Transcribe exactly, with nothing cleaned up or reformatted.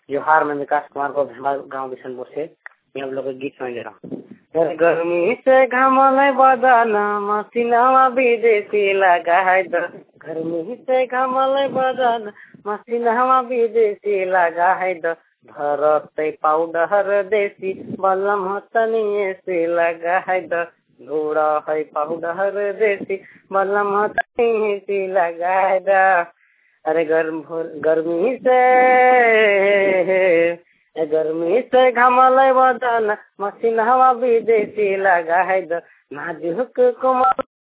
जोहार, मैं विकास कुमार को गांव बिशनपुर से मैं आप लोग को गीत सुना दे रहा हूँ। गर्मी से घामले बदन मसीनावा विदेशी लगा है द गर्मी से घामले बदन मसीनावा विदेशी लगा है द भरते पाउडर देसी बलम तनिए से लगा है द घोड़ा है पाउडर देसी बलम तनिए से लगा है द। अरे गर्म गर्मी से गर्मी से घामले बदन मसीन हवा विदेशी लगा है द नाजुक कोमल